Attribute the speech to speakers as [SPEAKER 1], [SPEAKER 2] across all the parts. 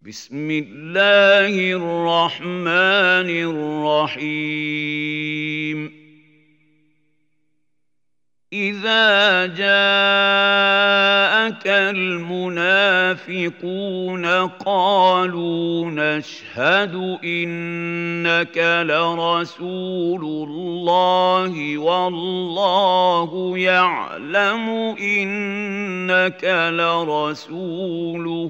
[SPEAKER 1] بسم الله الرحمن الرحيم إذا جاءك المنافقون قالوا نشهد إنك لرسول الله والله يعلم إنك لرسوله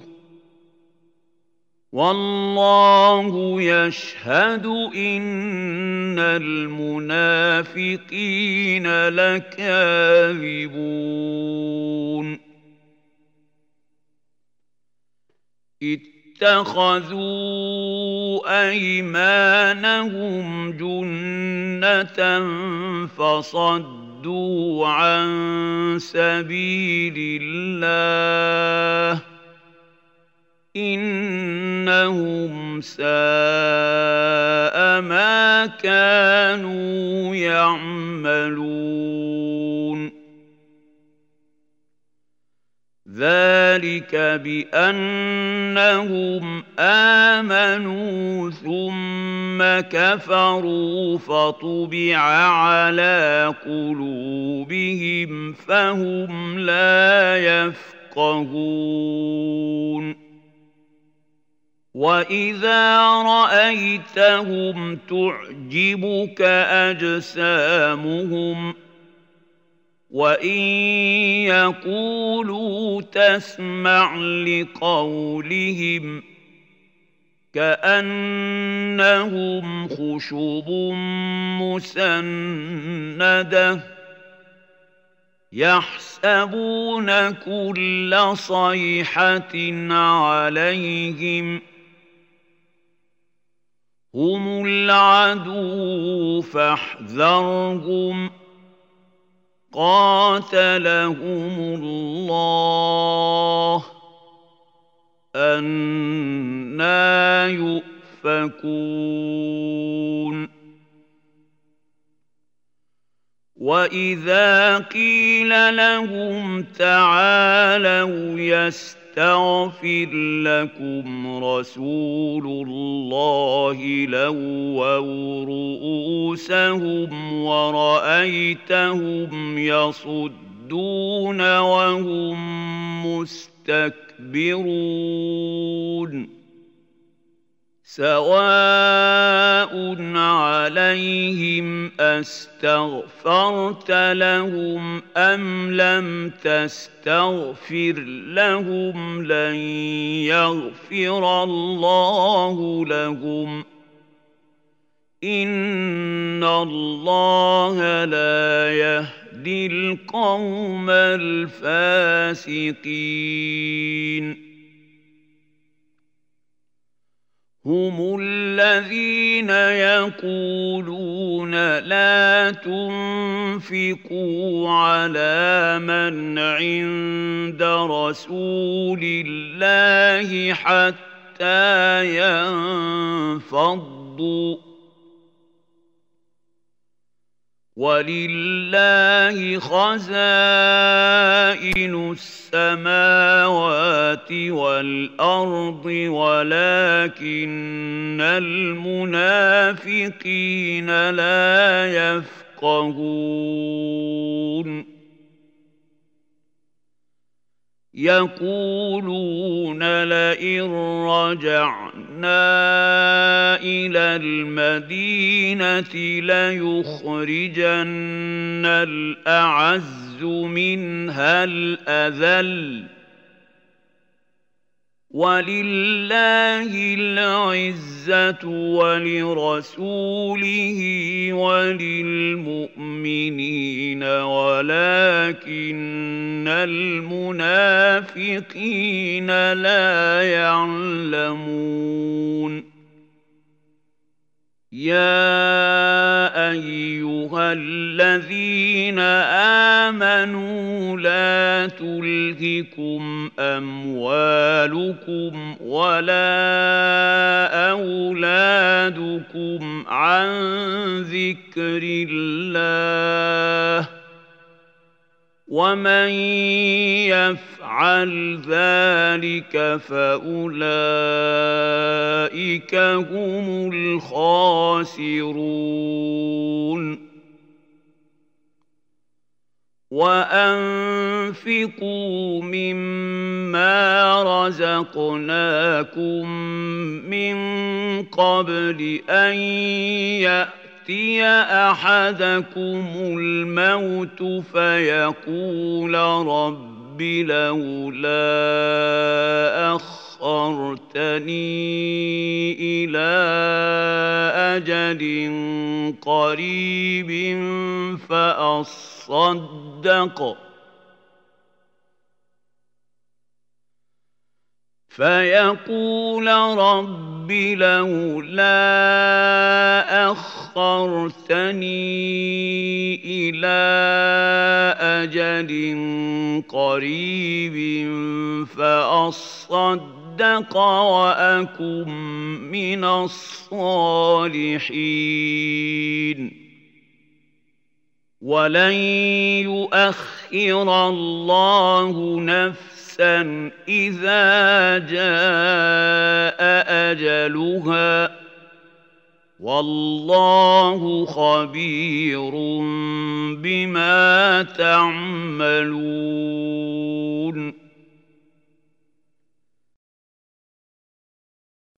[SPEAKER 1] والله يشهد إن المنافقين لكاذبون اتخذوا أيمانهم جنة فصدوا عن سبيل الله إنهم ساء ما كانوا يعملون ذلك بأنهم آمنوا ثم كفروا فطبع على قلوبهم فهم لا يفقهون وَإِذَا رَأَيْتَهُمْ تُعْجِبُكَ أَجْسَامُهُمْ وَإِنْ يَقُولُوا تَسْمَعْ لِقَوْلِهِمْ كَأَنَّهُمْ خُشُبٌ مُّسَنَّدَةٌ يَحْسَبُونَ كُلَّ صَيْحَةٍ عَلَيْهِمْ هم العدو فاحذرهم قاتلهم الله أنى يؤفكون وَإِذَا قِيلَ لَهُمْ تَعَالَوْا يَسْتَغْفِرْ لَكُمْ رَسُولُ اللَّهِ لَوَّوْا رُءُوسَهُمْ وَرَأَيْتَهُمْ يَصُدُّونَ وَهُمْ مُسْتَكْبِرُونَ سواء عليهم أستغفرت لهم أم لم تستغفر لهم لن يغفر الله لهم إن الله لا يهدي القوم الفاسقين هم الذين يقولون لا تنفقوا على من عند رسول الله حتى ينفضوا ولله خزائن السماوات والأرض ولكن المنافقين لا يفقهون يقولون لئن رجعنا إلى المدينة ليخرجن الأعز منها الأذل ولله العزة ولرسوله وللمؤمنين ولكن المنافقين لا يعلمون يا أيها الذين آمنوا لا تلهكم أموالكم ولا أولادكم عن ذكر الله ومن يفعل يفعل ذلك فأولئك هم الخاسرون وأنفقوا مما رزقناكم من قبل أن يأتي أحدكم الموت فيقول رب لولا أخرتني إلى أجل قريب فيقول رب لولا أخرتني إلى أجل قريب فأصدق وأكن من الصالحين ولن يؤخر الله نفسا إذا جاء أجلها والله خبير بما تعملون